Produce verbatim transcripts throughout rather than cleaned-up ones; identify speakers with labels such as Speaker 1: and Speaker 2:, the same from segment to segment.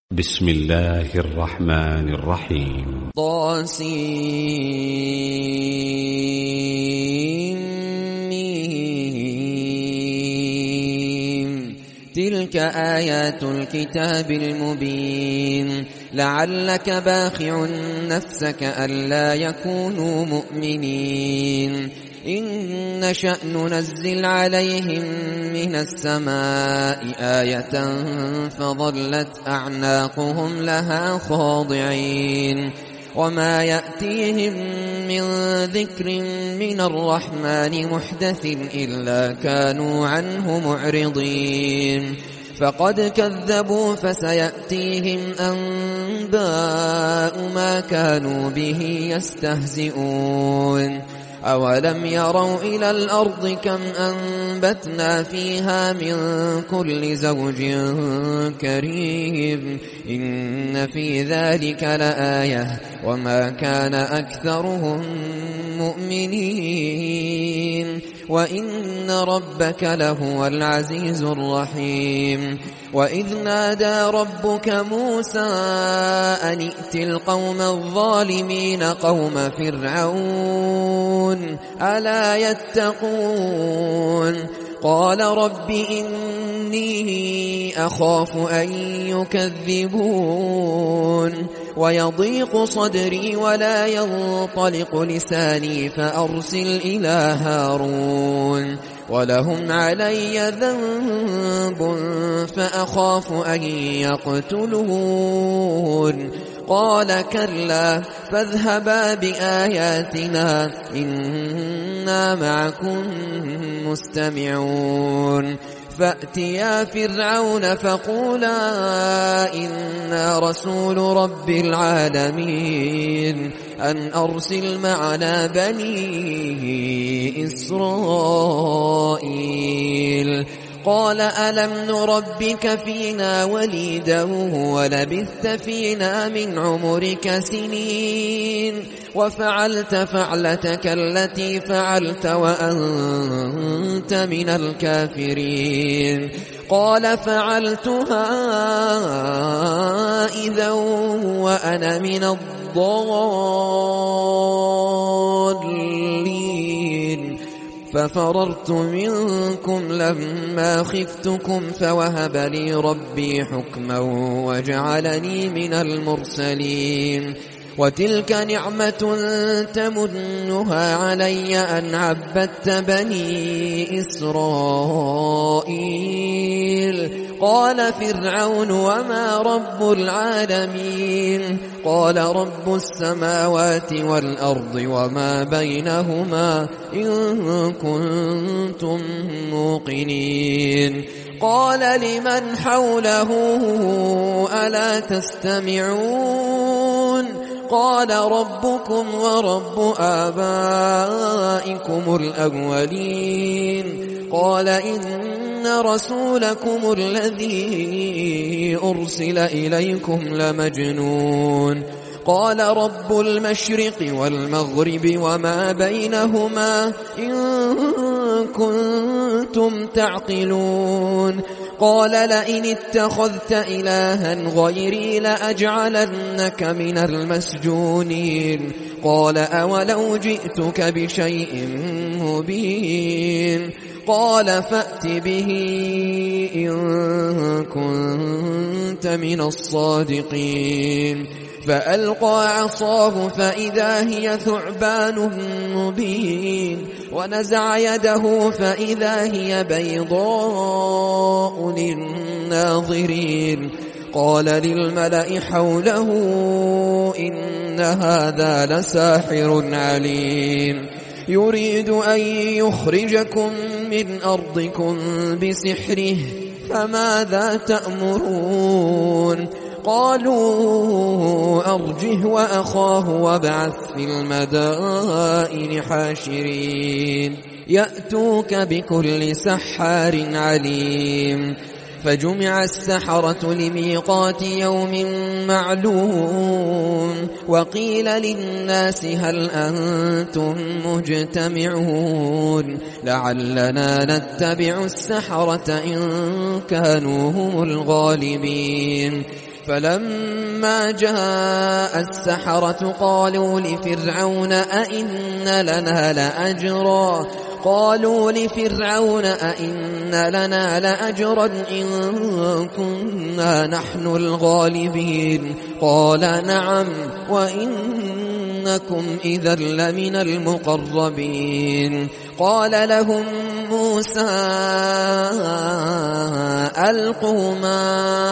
Speaker 1: بسم الله الرحمن الرحيم.
Speaker 2: طاسيم. تلك آيات الكتاب المبين. لعلك باخع نفسك ألا يكونوا مؤمنين. إن نشأ ننزل عليهم من السماء آية فظلت أعناقهم لها خاضعين. وما يأتيهم من ذكر من الرحمن محدث إلا كانوا عنه معرضين. فقد كذبوا فسيأتيهم أنباء ما كانوا به يستهزئون. أولم يروا إلى الأرض كم أنبتنا فيها من كل زوج كريم. إن في ذلك لآية وما كان أكثرهم مؤمنين. وإن ربك لهو العزيز الرحيم. وإذ نادى ربك موسى أن ائت القوم الظالمين قوم فرعون ألا يتقون. قال رب إني أخاف أن يكذبون ويضيق صدري ولا ينطلق لساني فأرسل إلى هارون ولهم علي ذنب فأخاف أن يقتلون. قال كلا فاذهبا بآياتنا إنا معكم مستمعون. فأتيا فرعون فقولا إنا رسول رب العالمين أن أرسل معنا بني إسرائيل. قال ألم نربك فينا وليدا ولبثت فينا من عمرك سنين وفعلت فعلتك التي فعلت وأنت من الكافرين. قال فعلتها إذا وأنا من الضالين. ففررت منكم لما خفتكم فوهب لي ربي حكما وجعلني من المرسلين. وتلك نعمة تمنها علي أن عبدت بني إسرائيل. قال فرعون وما رب العالمين. قال رب السماوات والأرض وما بينهما إن كنتم موقنين. قال لمن حوله ألا تستمعون. قال ربكم ورب آبائكم الأولين. قال إن رسولكم الذي أرسل إليكم لمجنون. قال رب المشرق والمغرب وما بينهما إن كنتم تعقلون. قال لئن اتخذت إلها غيري لأجعلنك من المسجونين. قال أولو جئتك بشيء مبين. قال فأت به إن كنت من الصادقين. فألقى عصاه فإذا هي ثعبان مبين. ونزع يده فإذا هي بيضاء للناظرين. قال للملأ حوله إن هذا لساحر عليم يريد أن يخرجكم من أرضكم بسحره فماذا تأمرون. قالوا أرجه وأخاه وابعث في المدائن حاشرين يأتوك بكل سحار عليم. فجمع السحرة لميقات يوم معلوم. وقيل للناس هل أنتم مجتمعون لعلنا نتبع السحرة إن كانوا هم الغالبين. فلما جاء السحرة قالوا لفرعون أئن لنا لأجرا قالوا لفرعون أئن لنا لأجرا إن كنا نحن الغالبين قال نعم وإنكم إذا لمن المقربين قال لهم موسى ألقوا ما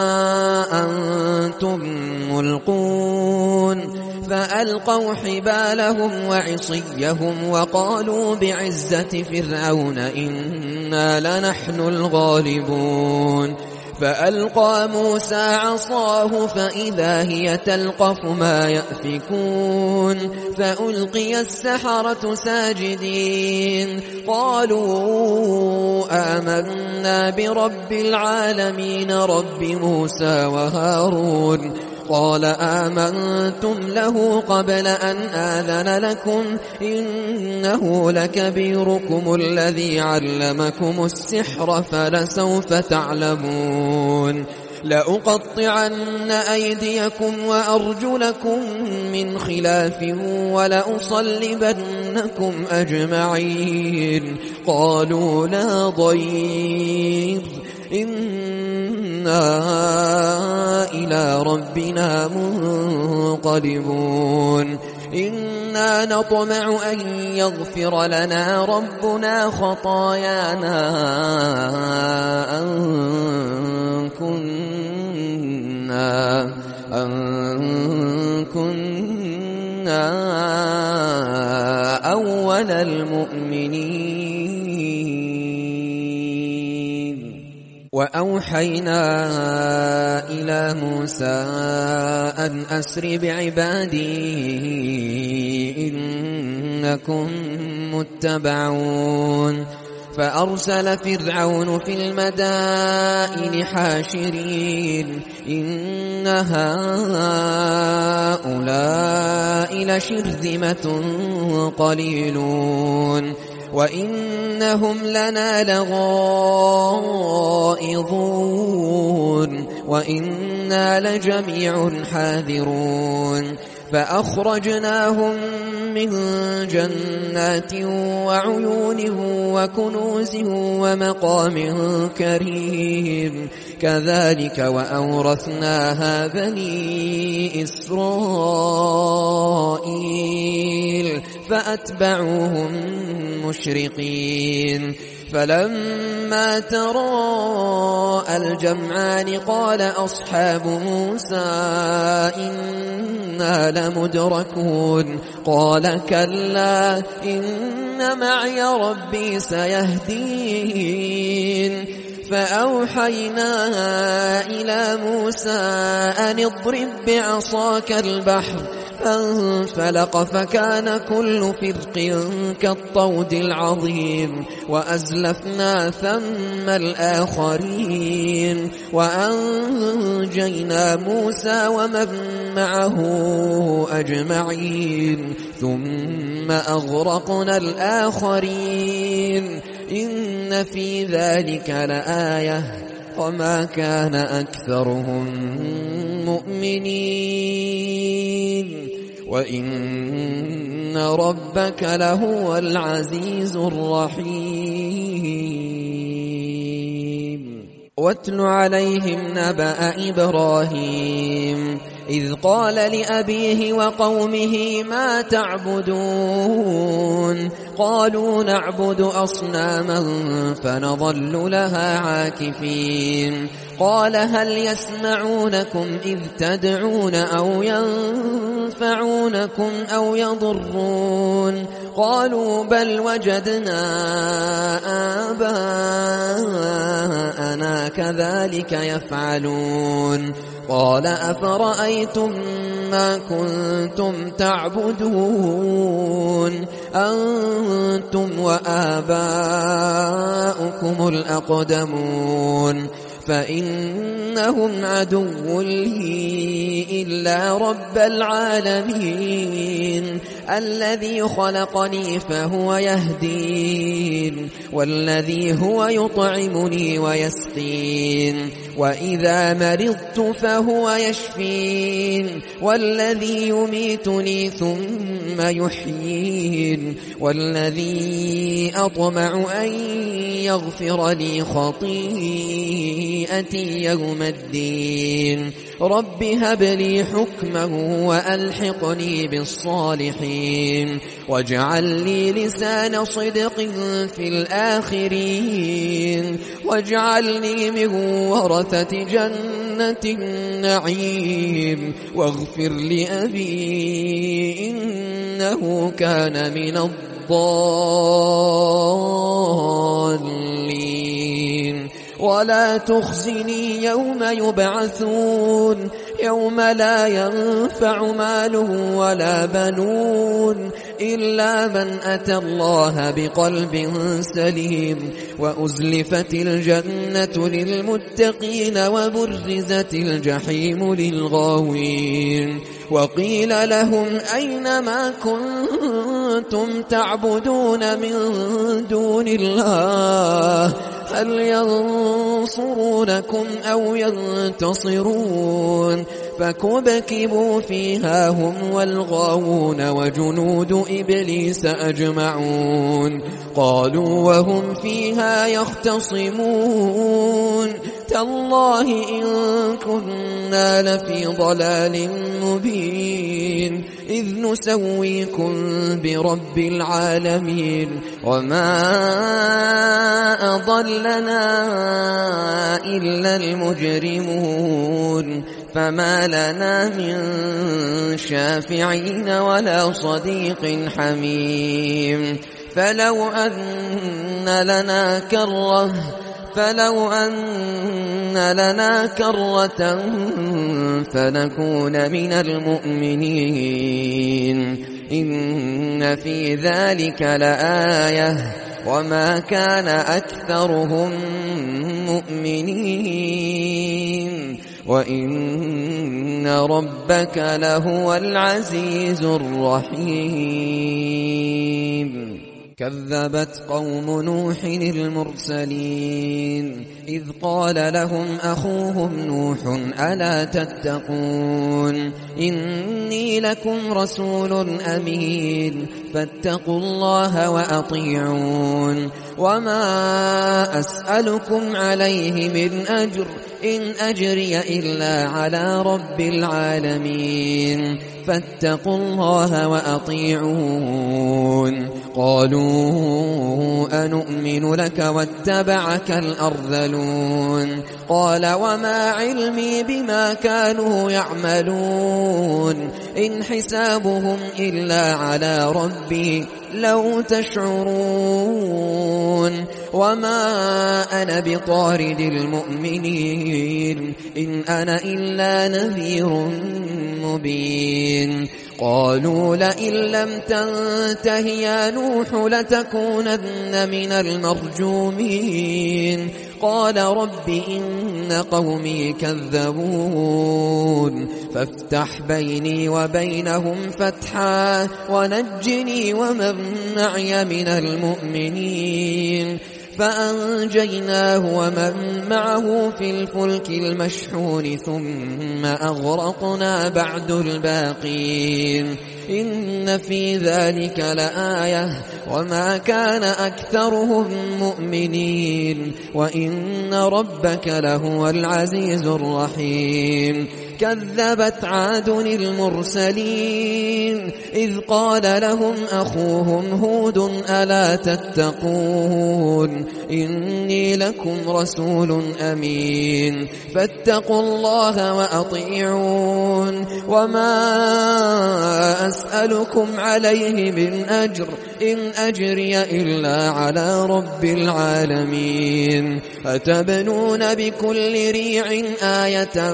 Speaker 2: أنتم ملقون فألقوا حبالهم وعصيهم وقالوا بعزة فرعون إنا لنحن الغالبون فألقى موسى عصاه فإذا هي تلقف ما يأفكون فألقي السحرة ساجدين قالوا آمنا برب العالمين رب موسى وهارون قال آمنتم له قبل أن آذن لكم إنه لكبيركم الذي علمكم السحر فلسوف تعلمون لأقطعن أيديكم وأرجلكم من خلاف ولأصلبنكم أجمعين قالوا لا ضير إنا إلى ربنا منقلبون إنا نطمع أن يغفر لنا ربنا خطايانا أن كنا أن كنا أول المؤمنين وأوحينا إلى موسى أن أسر بعبادي إنكم متبعون فأرسل فرعون في المدائن حاشرين إن هؤلاء لشرذمة قليلون وإنهم لنا لغائظون وإنا لجميع حاذرون فأخرجناهم من جنات وعيون وكنوز ومقام كريم كذلك وأورثناها بني إسرائيل فأتبعوهم مشرقين فلما تراءى الجمعان قال أصحاب موسى إنا لمدركون قال كلا إن معي ربي سيهدين فأوحينا إلى موسى أن اضرب بعصاك البحر فانفلق فكان كل فرق كالطود العظيم وأزلفنا ثم الآخرين وأنجينا موسى ومن معه أجمعين ثم أغرقنا الآخرين إن في ذلك لآية وما كان أكثرهم مؤمنين وإن ربك لهو العزيز الرحيم واتل عليهم نبأ إبراهيم إذ قال لأبيه وقومه ما تعبدون قالوا نعبد أصناما فنظل لها عاكفين قال هل يسمعونكم إذ تدعون أو ينفعونكم أو يضرون قالوا بل وجدنا آباءنا كذلك يفعلون قال أفرأيتم ما كنتم تعبدون أنتم وآباؤكم الأقدمون فإنهم عدو لي إلا رب العالمين الذي خلقني فهو يهدين والذي هو يطعمني ويسقين وإذا مرضت فهو يشفين والذي يميتني ثم يحيين والذي أطمع أن يغفر لي خطيئتي يوم الدين رب هب لي حكما وألحقني بالصالحين واجعل لي لسان صدق في الآخرين واجعلني من ورثة جنة النعيم واغفر لأبي إنه كان من الضالين ولا تخزني يوم يبعثون يوم لا ينفع مال ولا بنون إلا من أتى الله بقلب سليم وأزلفت الجنة للمتقين وبرزت الجحيم للغاوين وقيل لهم أين ما كنتم تعبدون من دون الله هل ينصرونكم أو ينتصرون فكبكبوا فيها هم والغاوون وجنود إبليس أجمعون قالوا وهم فيها يختصمون تالله إن كنا لفي ضلال مبين إذ نسويكم برب العالمين وما أضلنا إلا المجرمون فما لنا من شافعين ولا صديق حميم فلو أن لنا كرة فلو أن لنا كرة فنكون من المؤمنين إن في ذلك لآية وما كان أكثرهم مؤمنين وإن ربك لهو العزيز الرحيم كذبت قوم نوح المرسلين إذ قال لهم أخوهم نوح ألا تتقون إني لكم رسول أمين فاتقوا الله وأطيعون وما أسألكم عليه من أجر إن أجري إلا على رب العالمين فاتقوا الله وأطيعون قالوا أنؤمن لك واتبعك الأرذلون قال وما علمي بما كانوا يعملون إن حسابهم إلا على ربي لو تشعرون وما أنا بطارد المؤمنين إن أنا إلا نذير مبين قالوا لئن لم تنته يا نوح لتكونن من المرجومين قال رب إن قومي كذبون فافتح بيني وبينهم فتحا ونجني ومن معي من المؤمنين فأنجيناه ومن معه في الفلك المشحون ثم أغرقنا بعد الباقين إن في ذلك لآية وما كان أكثرهم مؤمنين وإن ربك لهو العزيز الرحيم كذبت عاد المرسلين إذ قال لهم أخوهم هود ألا تتقون إني لكم رسول أمين فاتقوا الله وأطيعون وما أسألكم عليه من أجر إن أجري إلا على رب العالمين أتبنون بكل ريع آية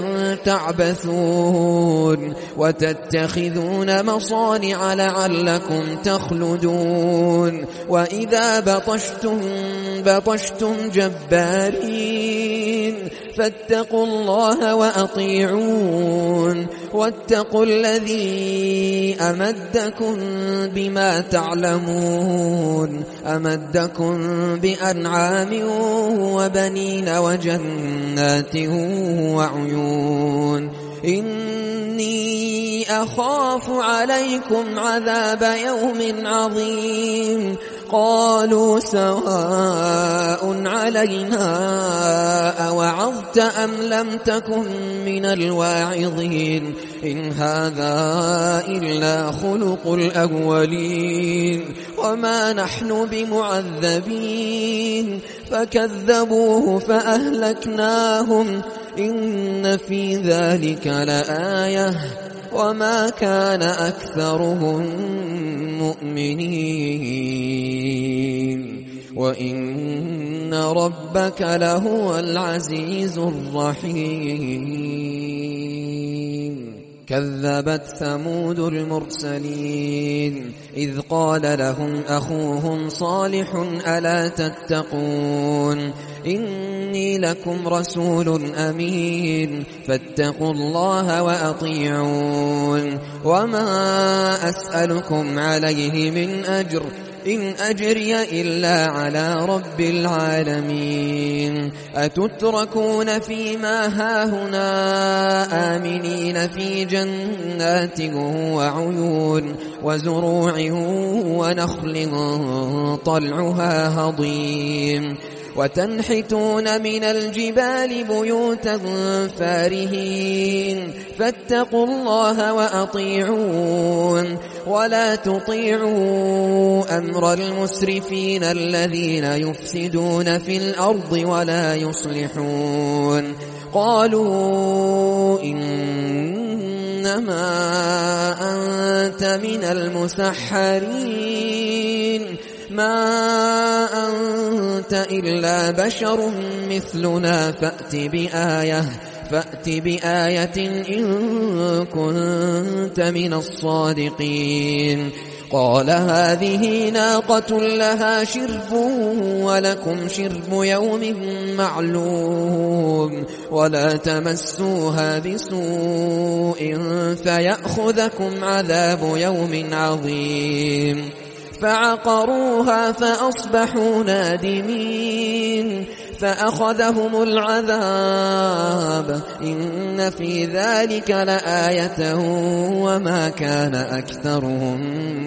Speaker 2: تعبثون وتتخذون مصانع لعلكم تخلدون وإذا بطشتم بطشتم جبارين فاتقوا الله وأطيعون واتقوا الذي أمدكم بما تعلمون أمدكم بأنعام وبنين وجنات وعيون إني أخاف عليكم عذاب يوم عظيم قالوا سواء علينا أوعظت أم لم تكن من الواعظين إن هذا إلا خلق الأولين وما نحن بمعذبين فكذبوه فأهلكناهم إن في ذلك لآية وما كان أكثرهم مؤمنين وإن ربك لهو العزيز الرحيم كذبت ثمود المرسلين إذ قال لهم أخوهم صالح ألا تتقون إني لكم رسول أمين فاتقوا الله وأطيعون وما أسألكم عليه من أجر إن أجري إلا على رب العالمين أتتركون فيما هاهنا آمنين في جنات وعيون وزروع ونخل طلعها هضيم وتنحتون من الجبال بيوتا فارهين فاتقوا الله وأطيعون ولا تطيعوا أمر المسرفين الذين يفسدون في الأرض ولا يصلحون قالوا إنما أنت من المسحرين ما أنت إلا بشر مثلنا فأت بآية فأت بآية إن كنت من الصادقين قال هذه ناقة لها شرب ولكم شرب يوم معلوم ولا تمسوها بسوء فيأخذكم عذاب يوم عظيم فعقروها فأصبحوا نادمين فأخذهم العذاب إن في ذلك لآية وما كان أكثرهم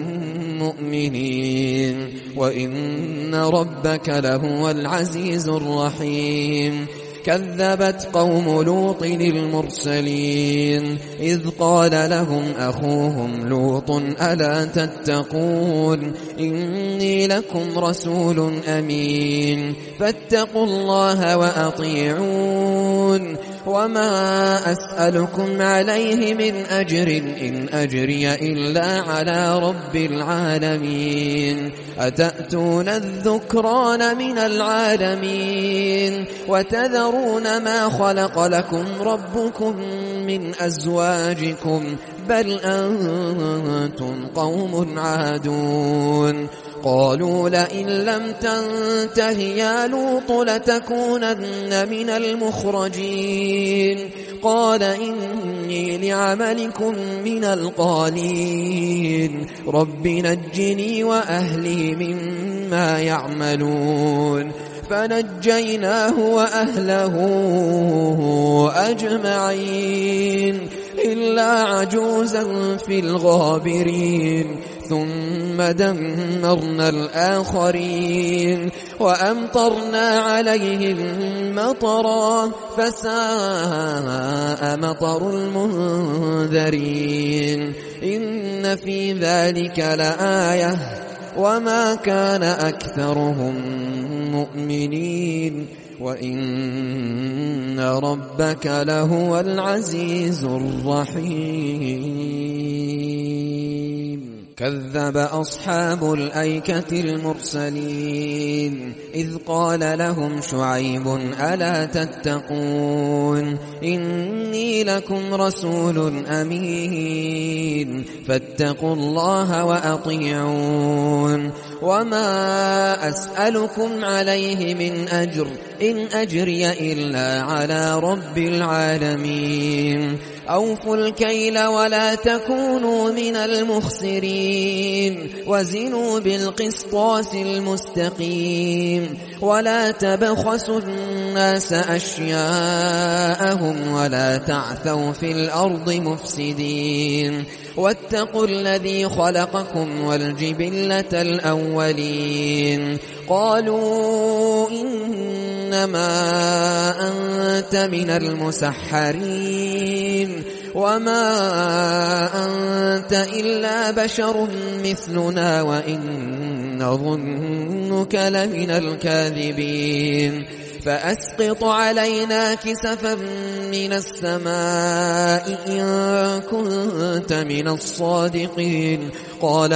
Speaker 2: مؤمنين وإن ربك لهو العزيز الرحيم كذبت قوم لوط المرسلين إذ قال لهم أخوهم لوط ألا تتقون إني لكم رسول أمين فاتقوا الله وأطيعون وما أسألكم عليه من أجر إن أجري إلا على رب العالمين أتأتون الذكران من العالمين وتذرون ما خلق لكم ربكم من أزواجكم بل أنتم قوم عادون قالوا لئن لم تنته يا لوط لتكونن من المخرجين قال إني لعملكم من القالين رب نجني وأهلي مما يعملون فنجيناه وأهله أجمعين إلا عجوزا في الغابرين ثم دمرنا الآخرين وأمطرنا عليهم مطرا فساء مطر المنذرين إن في ذلك لآية وما كان أكثرهم مؤمنين وإن ربك لهو العزيز الرحيم كذب أصحاب الأيكة المرسلين إذ قال لهم شعيب ألا تتقون إني لكم رسول أمين فاتقوا الله وأطيعون وما أسألكم عليه من أجر إن أجري إلا على رب العالمين أوفوا الكيل ولا تكونوا من المخسرين وزنوا بالقسطاس المستقيم ولا تبخسوا الناس أشياءهم ولا تعثوا في الأرض مفسدين واتقوا الذي خلقكم والجبلة الأولين قالوا إنما أنت من المسحرين وما أنت إلا بشر مثلنا وإن نظنك لمن الكاذبين فأسقط علينا كسفا من السماء إن كنت من الصادقين قال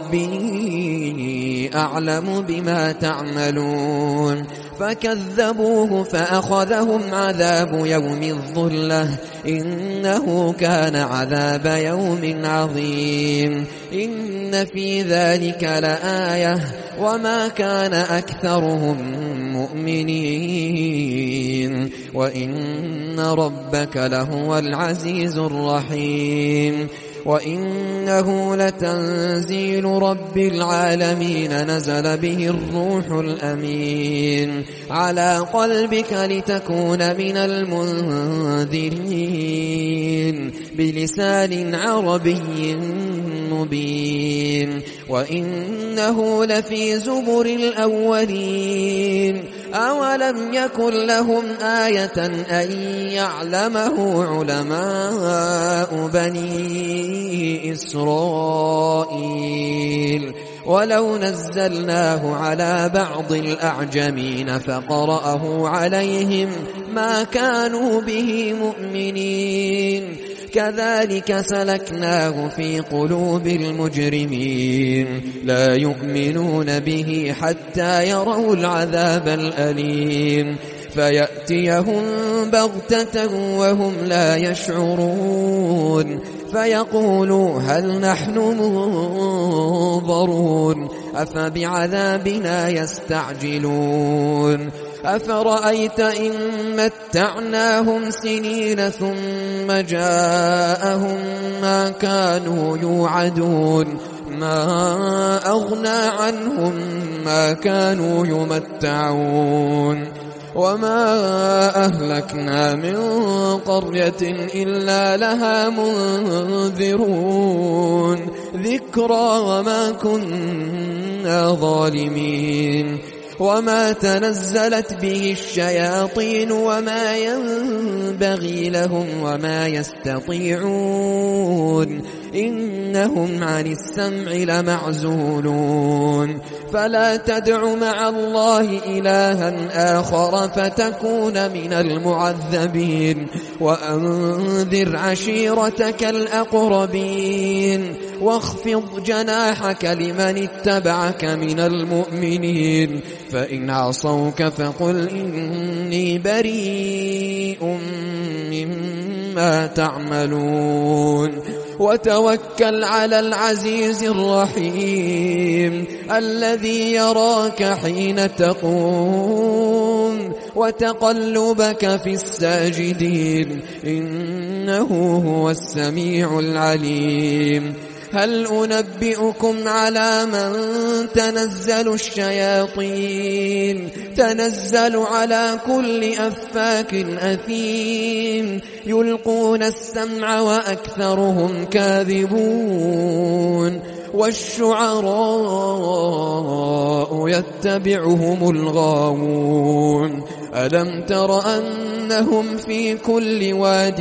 Speaker 2: ربي أعلم بما تعملون فكذبوه فأخذهم عذاب يوم الظلة إنه كان عذاب يوم عظيم إن في ذلك لآية وما كان أكثرهم مؤمنين وإن ربك لهو العزيز الرحيم وإنه لتنزيل رب العالمين نزل به الروح الأمين على قلبك لتكون من المنذرين بلسان عربي مبين وإنه لفي زبر الأولين أولم يكن لهم آية أن يعلمه علماء بني إسرائيل ولو نزلناه على بعض الأعجمين فقرأه عليهم ما كانوا به مؤمنين كذلك سلكناه في قلوب المجرمين لا يؤمنون به حتى يروا العذاب الأليم فيأتيهم بغتة وهم لا يشعرون فيقولوا هل نحن منظرون أفبعذابنا يستعجلون أفرأيت إن متعناهم سنين ثم جاءهم ما كانوا يوعدون ما أغنى عنهم ما كانوا يمتعون وما أهلكنا من قرية إلا لها منذرون ذكرى وما كنا ظالمين وما تنزلت به الشياطين وما ينبغي لهم وما يستطيعون إنهم عن السمع لمعزولون فلا تدع مع الله إلها آخر فتكون من المعذبين وأنذر عشيرتك الأقربين واخفض جناحك لمن اتبعك من المؤمنين فإن عصوك فقل إني بريء مما تعملون وتوكل على العزيز الرحيم الذي يراك حين تقوم وتقلبك في الساجدين إنه هو السميع العليم هل أنبئكم على من تنزل الشياطين تنزل على كل أفاك أثيم يلقون السمع وأكثرهم كاذبون والشعراء يتبعهم الغاوون ألم تر أنهم في كل واد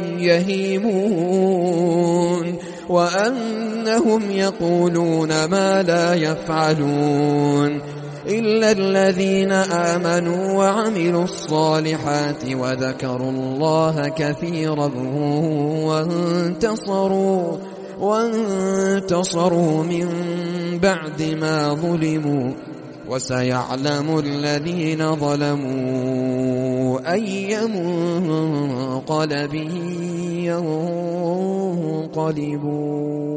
Speaker 2: يهيمون وأنهم يقولون ما لا يفعلون إلا الذين آمنوا وعملوا الصالحات وذكروا الله كثيرا وانتصروا وانتصروا من بعد ما ظلموا وسيعلم الذين ظلموا أي منقلب ينقلبون.